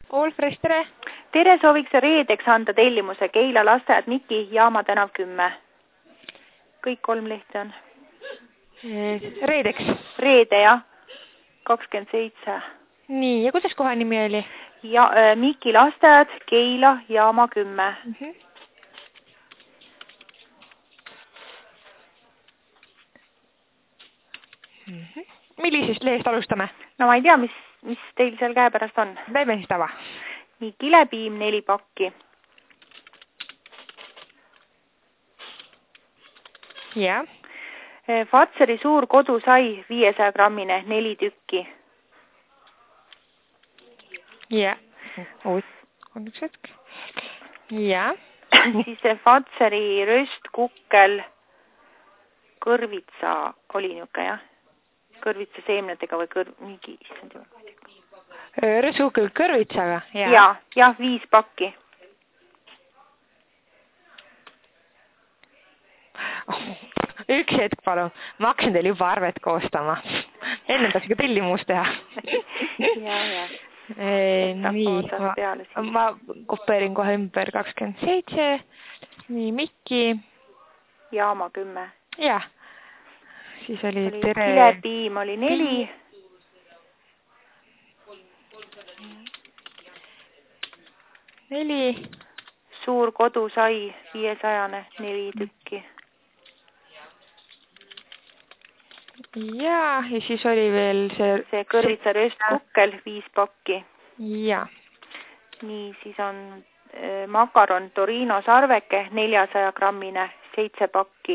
Allfresh, tere! Tere, sooviks reedeks anda tellimuse Keila lasteaed Miki, Jaama tänav 10. Kõik 3 lehti on. Reedeks? Reede, jah. 27. Nii, ja kuidas koha nimi oli? Ja, Miki lasteaed, Keila, Jaama 10. Millisest lehest alustame? No ma ei tea, mis teil seal käepärast on. Lähme siis tava. Nii, kilepiim 4 pakki. Ja. Fatseri suur kodusai 500 grammine 4 tükki. Ja. On üks hetk. Ja. Siis Fatseri röstkukkel kõrvitsa oli niuke, jah? Kõrvitsa seemnetega või mingi... Röstkukkel kõrvitsaga? Ja, 5 pakki. Üks hetk, palun. Ma hakkasin teil juba arvet koostama. Enne taas ka tellimus teha. Ja. Nii, ma kopeerin kohe ümber 27. Nii, Miki. Jaama 10. Jah. Siis oli tere. Kilepiim oli 4. Suur kodusai 500, 4 tükki. Ja siis oli veel see kõrvitsa röstkukkel 5 pakki. Ja. Nii, siis on makaron Torino sarveke 400 grammine 7 pakki.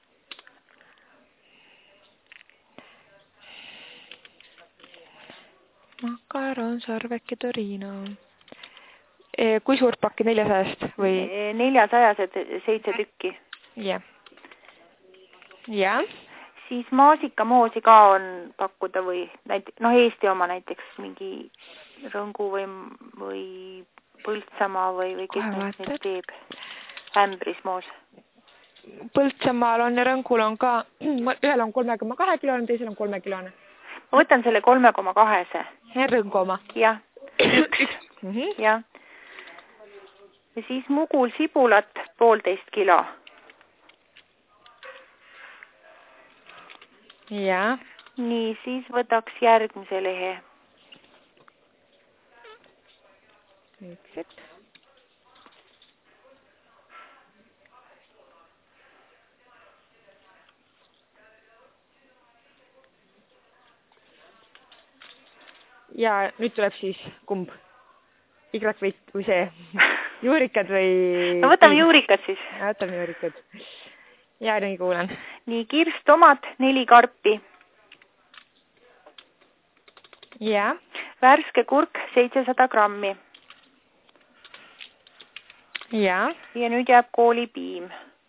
Makaron sarveke Torino. Kui suurt pakki 400-st? 400-sed 7 tükki. Ja. Ja. Siis maasikamoosi ka on pakkuda või Eesti oma näiteks mingi Rõngu või Põltsamaa või kes neid teeb. Ämbrismoos. Põltsamaal on ja Rõngul on ka, ühel on 3,2 kilone, teisel on 3 kilone. Ma võtan selle 3,2. Rõngu oma? Jah. Ja. Ja siis mugul sibulat 1,5 kilo. Ja. Nii, siis võtaks järgmise lehe. Üks hetk. Ja nüüd tuleb siis kumb? Igrak või see? Juurikad või... No võtame juurikad siis. Ja, võtame juurikad. Ja nii kuulen. Nii, kirstomat 4 karpi. Ja. Värske kurk 700 grammi. Ja. Ja nüüd jääb koolipiim.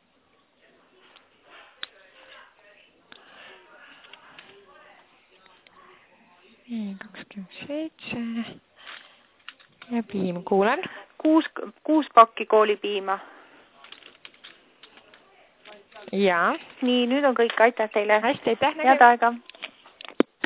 Nii, 27. Ja piim, kuulen. 6 pakki koolipiima. Ja. Nii, nüüd on kõik. Aitäh teile. Hästi, aitäh. Head aega.